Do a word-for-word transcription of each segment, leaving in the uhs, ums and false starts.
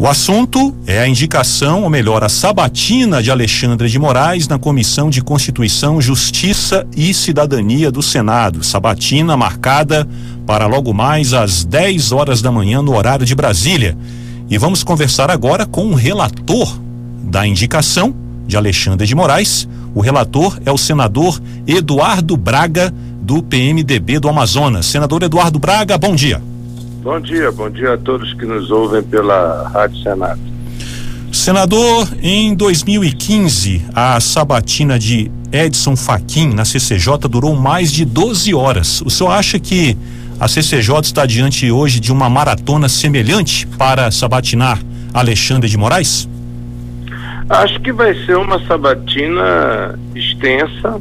O assunto é a indicação, ou melhor, a sabatina de Alexandre de Moraes na Comissão de Constituição, Justiça e Cidadania do Senado. Sabatina marcada para logo mais às dez horas da manhã no horário de Brasília. E vamos conversar agora com o relator da indicação de Alexandre de Moraes. O relator é o senador Eduardo Braga, do P M D B do Amazonas. Senador Eduardo Braga, bom dia. Bom dia, bom dia a todos que nos ouvem pela Rádio Senado. Senador, em dois mil e quinze, a sabatina de Edson Fachin na C C J durou mais de doze horas. O senhor acha que a C C J está diante hoje de uma maratona semelhante para sabatinar Alexandre de Moraes? Acho que vai ser uma sabatina extensa,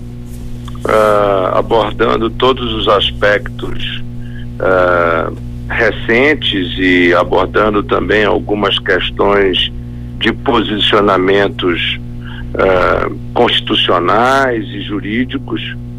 uh, abordando todos os aspectos uh, recentes e abordando também algumas questões de posicionamentos uh, constitucionais e jurídicos,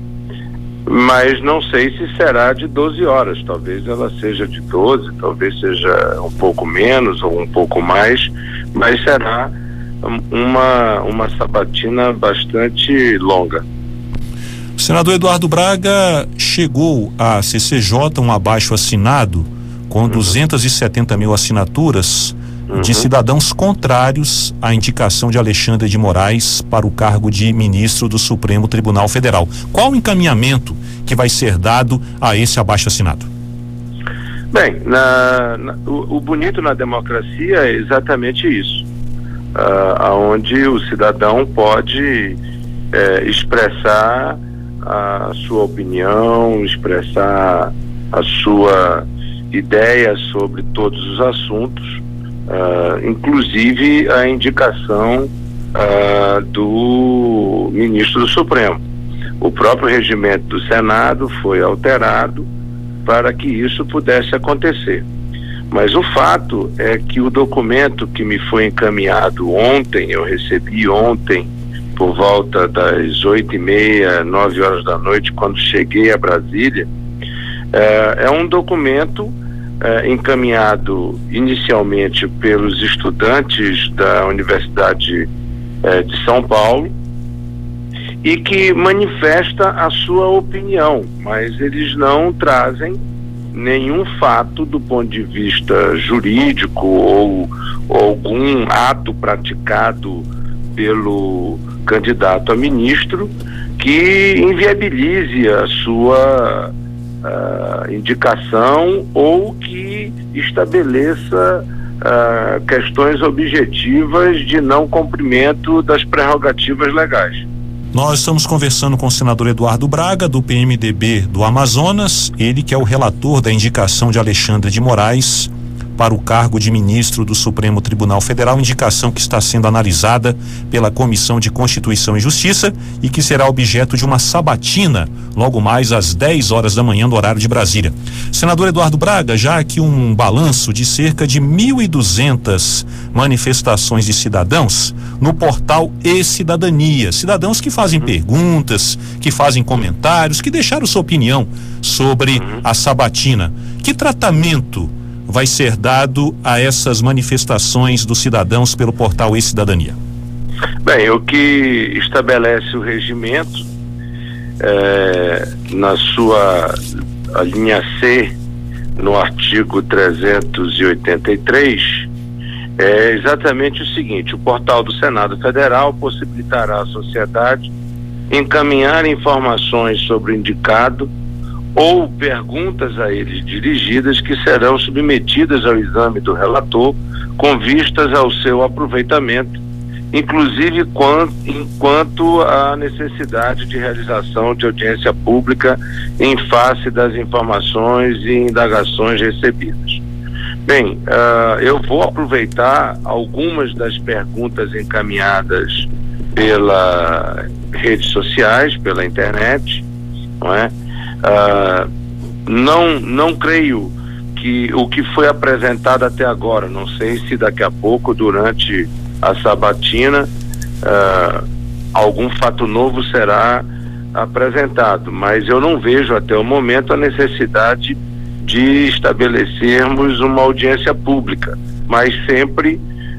mas não sei se será de doze horas, talvez ela seja de doze, talvez seja um pouco menos ou um pouco mais, mas será uma, uma sabatina bastante longa. O senador Eduardo Braga chegou à C C J um abaixo assinado com uhum. duzentas e setenta mil assinaturas uhum. de cidadãos contrários à indicação de Alexandre de Moraes para o cargo de ministro do Supremo Tribunal Federal. Qual o encaminhamento que vai ser dado a esse abaixo assinado? Bem, na, na, o, o bonito na democracia é exatamente isso, uh, onde o cidadão pode é, expressar a sua opinião, expressar a sua ideia sobre todos os assuntos, uh, inclusive a indicação uh, do ministro do Supremo. O próprio regimento do Senado foi alterado para que isso pudesse acontecer. Mas o fato é que o documento que me foi encaminhado ontem, eu recebi ontem por volta das oito e meia, nove horas da noite, quando cheguei a Brasília, é, é um documento é, encaminhado inicialmente pelos estudantes da Universidade é, de São Paulo e que manifesta a sua opinião, mas eles não trazem nenhum fato do ponto de vista jurídico ou, ou algum ato praticado pelo candidato a ministro que inviabilize a sua uh, indicação ou que estabeleça uh, questões objetivas de não cumprimento das prerrogativas legais. Nós estamos conversando com o senador Eduardo Braga, do P M D B do Amazonas, ele que é o relator da indicação de Alexandre de Moraes para o cargo de ministro do Supremo Tribunal Federal, indicação que está sendo analisada pela Comissão de Constituição e Justiça e que será objeto de uma sabatina logo mais às dez horas da manhã no horário de Brasília. Senador Eduardo Braga, já aqui um balanço de cerca de mil e duzentas manifestações de cidadãos no portal E-Cidadania, cidadãos que fazem perguntas, que fazem comentários, que deixaram sua opinião sobre a sabatina. Que tratamento vai ser dado a essas manifestações dos cidadãos pelo portal E-Cidadania? Bem, o que estabelece o regimento é, na sua a linha C, no artigo trezentos e oitenta e três, é exatamente o seguinte: o portal do Senado Federal possibilitará à sociedade encaminhar informações sobre o indicado ou perguntas a eles dirigidas que serão submetidas ao exame do relator com vistas ao seu aproveitamento, inclusive quanto, enquanto à necessidade de realização de audiência pública em face das informações e indagações recebidas. Bem, uh, eu vou aproveitar algumas das perguntas encaminhadas pelas redes sociais, pela internet, não é? Uh, não, não creio que o que foi apresentado até agora, não sei se daqui a pouco, durante a sabatina, uh, algum fato novo será apresentado, mas eu não vejo até o momento a necessidade de estabelecermos uma audiência pública, mas sempre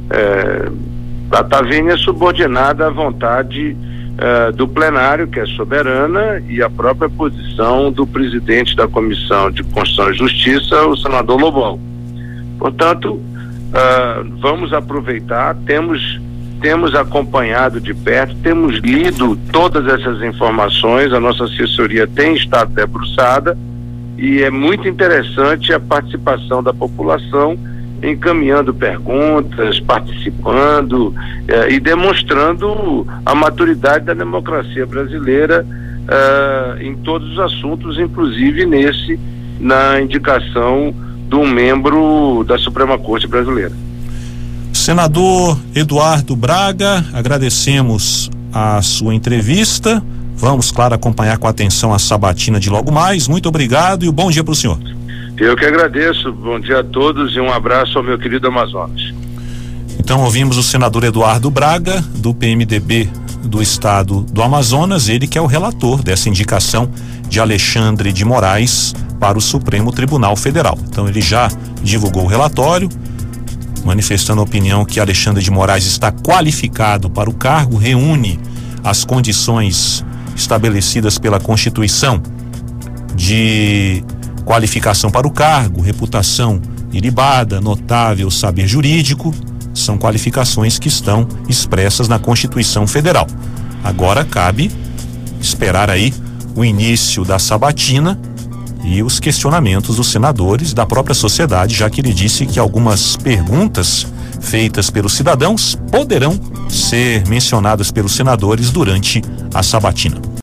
é, a Tavini é subordinada à vontade é, do plenário, que é soberana, e à própria posição do presidente da Comissão de Constituição e Justiça, o senador Lobão. Portanto, é, vamos aproveitar, temos, temos acompanhado de perto, temos lido todas essas informações, a nossa assessoria tem estado debruçada, e é muito interessante a participação da população, encaminhando perguntas, participando eh, e demonstrando a maturidade da democracia brasileira eh, em todos os assuntos, inclusive nesse, na indicação de um membro da Suprema Corte brasileira. Senador Eduardo Braga, agradecemos a sua entrevista. Vamos, claro, acompanhar com atenção a sabatina de logo mais. Muito obrigado e um bom dia para o senhor. Eu que agradeço. Bom dia a todos e um abraço ao meu querido Amazonas. Então ouvimos o senador Eduardo Braga, do P M D B do estado do Amazonas, ele que é o relator dessa indicação de Alexandre de Moraes para o Supremo Tribunal Federal. Então ele já divulgou o relatório, manifestando a opinião que Alexandre de Moraes está qualificado para o cargo, reúne as condições estabelecidas pela Constituição de qualificação para o cargo, reputação ilibada, notável saber jurídico, são qualificações que estão expressas na Constituição Federal. Agora cabe esperar aí o início da sabatina e os questionamentos dos senadores, da própria sociedade, já que ele disse que algumas perguntas feitas pelos cidadãos poderão ser mencionadas pelos senadores durante a sabatina.